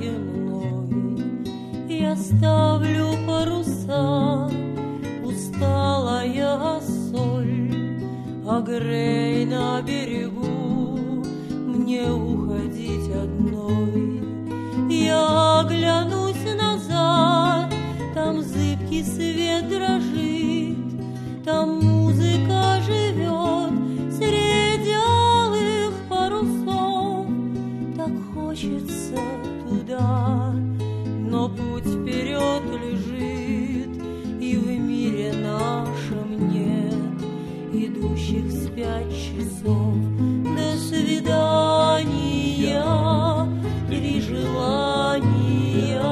темной. Я ставлю паруса, усталая соль, а грей на берегу, мне уходить одной. Я оглянусь назад, там зыбкий свет дрожит, там музыка живет среди алых парусов. Так хочется туда, но путь вперед лежит, и в мире нашем нет идущих вспять часов. До свидания, 3 желания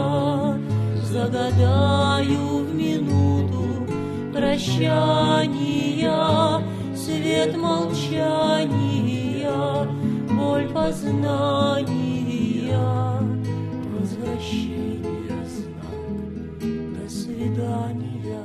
загадаю в минуту прощания. Свет молчания, боль познания, возвращение знак. До свидания.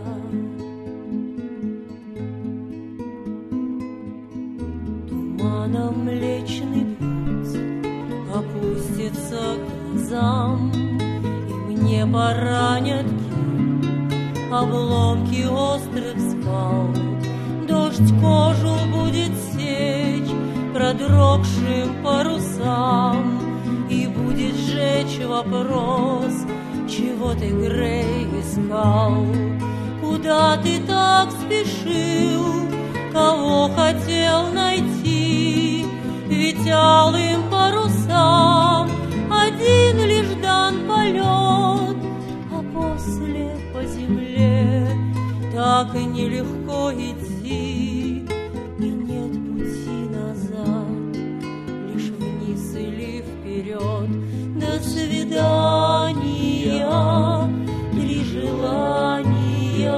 Туманом Млечный Путь опустится к глазам, и мне поранят обломки острых скал. Дождь кожу будет сечь продрогшим парусам, и будет жечь вопрос, чего ты, Грей, искал. Куда ты так спешил, кого хотел найти? Ведь алым парусам один лишь дан полет, а после по земле так и нелегко идти, и нет пути назад, лишь вниз или вперед. До свидания, 3 желания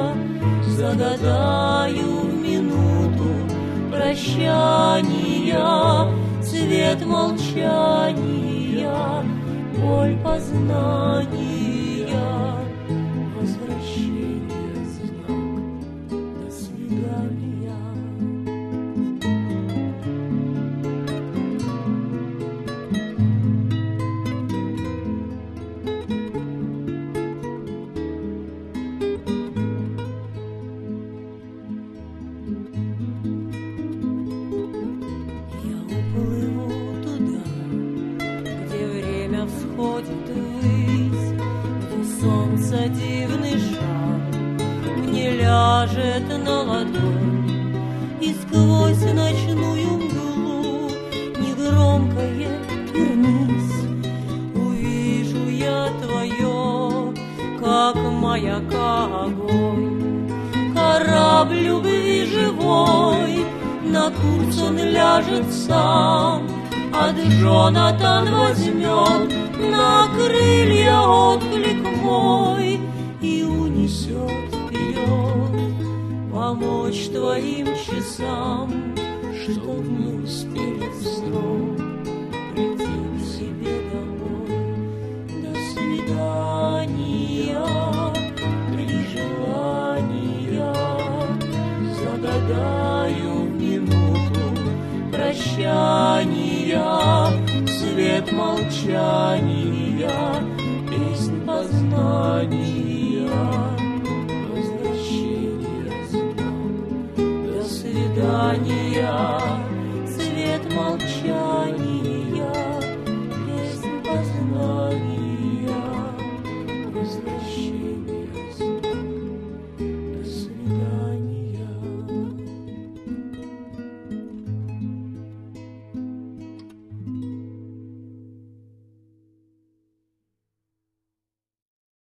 загадаю в минуту прощания. Свет молчания, боль познания, возвращение знак. До свидания. Я уплыву туда, где время всходит ввысь, где солнце дивный шар мне ляжет на ладонь, и сквозь ночную мглу негромкое вернись. Увижу я твое, как маяка огонь. Корабль любви живой, на курс он ляжет сам, а Джонатан возьмет на крылья отклик мой и унесет вперед. Помочь твоим часам, чтоб не успели вновь прийти к себе домой. До свидания, 3 желания загадаю в минуту прощания. Свет молчания, песнь познания, возвращение знак. До свидания.